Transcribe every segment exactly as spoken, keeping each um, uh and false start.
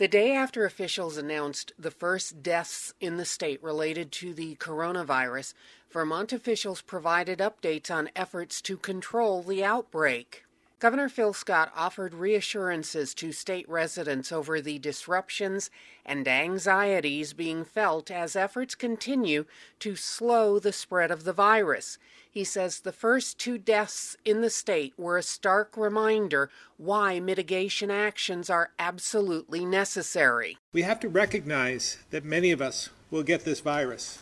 The day after officials announced the first deaths in the state related to the coronavirus, Vermont officials provided updates on efforts to control the outbreak. Governor Phil Scott offered reassurances to state residents over the disruptions and anxieties being felt as efforts continue to slow the spread of the virus. He says the first two deaths in the state were a stark reminder why mitigation actions are absolutely necessary. We have to recognize that many of us will get this virus.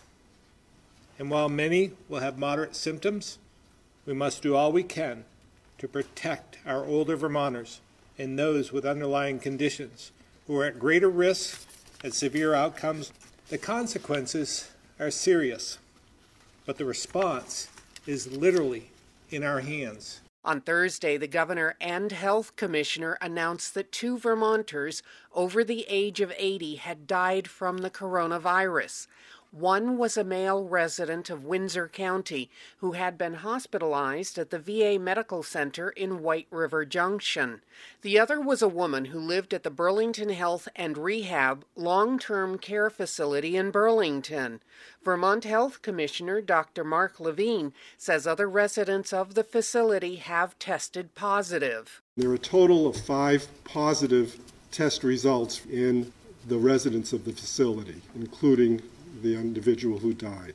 And while many will have moderate symptoms, we must do all we can to protect our older Vermonters and those with underlying conditions who are at greater risk and severe outcomes. The consequences are serious, but the response is literally in our hands. On Thursday, the governor and health commissioner announced that two Vermonters over the age of eighty had died from the coronavirus. One was a male resident of Windsor County who had been hospitalized at the V A Medical Center in White River Junction. The other was a woman who lived at the Burlington Health and Rehab long-term care facility in Burlington. Vermont Health Commissioner Doctor Mark Levine says other residents of the facility have tested positive. There are a total of five positive test results in the residents of the facility, including the individual who died.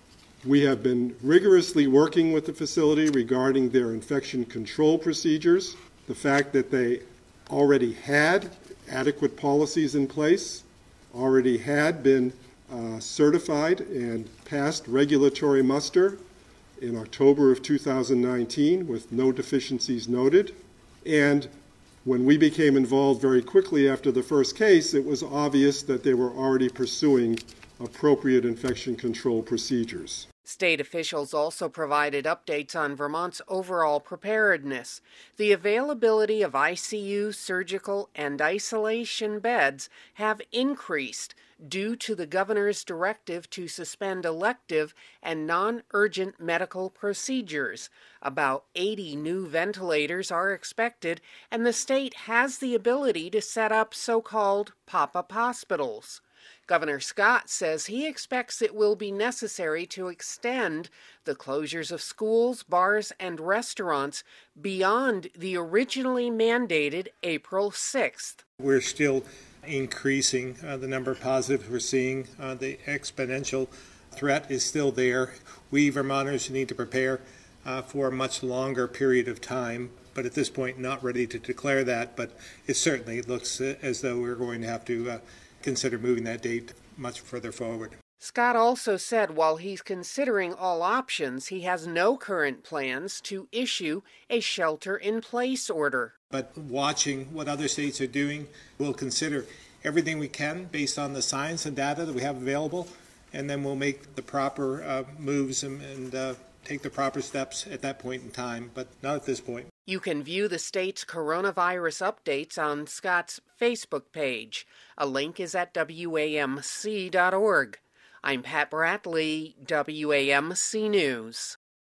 We have been rigorously working with the facility regarding their infection control procedures, the fact that they already had adequate policies in place, already had been uh, certified and passed regulatory muster in October of two thousand nineteen with no deficiencies noted. And when we became involved very quickly after the first case, it was obvious that they were already pursuing appropriate infection control procedures. State officials also provided updates on Vermont's overall preparedness. The availability of I C U, surgical, and isolation beds have increased due to the governor's directive to suspend elective and non-urgent medical procedures. About eighty new ventilators are expected, and the state has the ability to set up so-called pop-up hospitals. Governor Scott says he expects it will be necessary to extend the closures of schools, bars, and restaurants beyond the originally mandated April sixth. We're still increasing uh, the number of positives we're seeing. Uh, the exponential threat is still there. We Vermonters need to prepare uh, for a much longer period of time, but at this point not ready to declare that, but it certainly looks as though we're going to have to uh, consider moving that date much further forward. Scott also said while he's considering all options, he has no current plans to issue a shelter-in-place order. But watching what other states are doing, we'll consider everything we can based on the science and data that we have available, and then we'll make the proper uh, moves and, and uh, take the proper steps at that point in time, but not at this point. You can view the state's coronavirus updates on Scott's Facebook page. A link is at W A M C dot org. I'm Pat Bradley, W A M C News.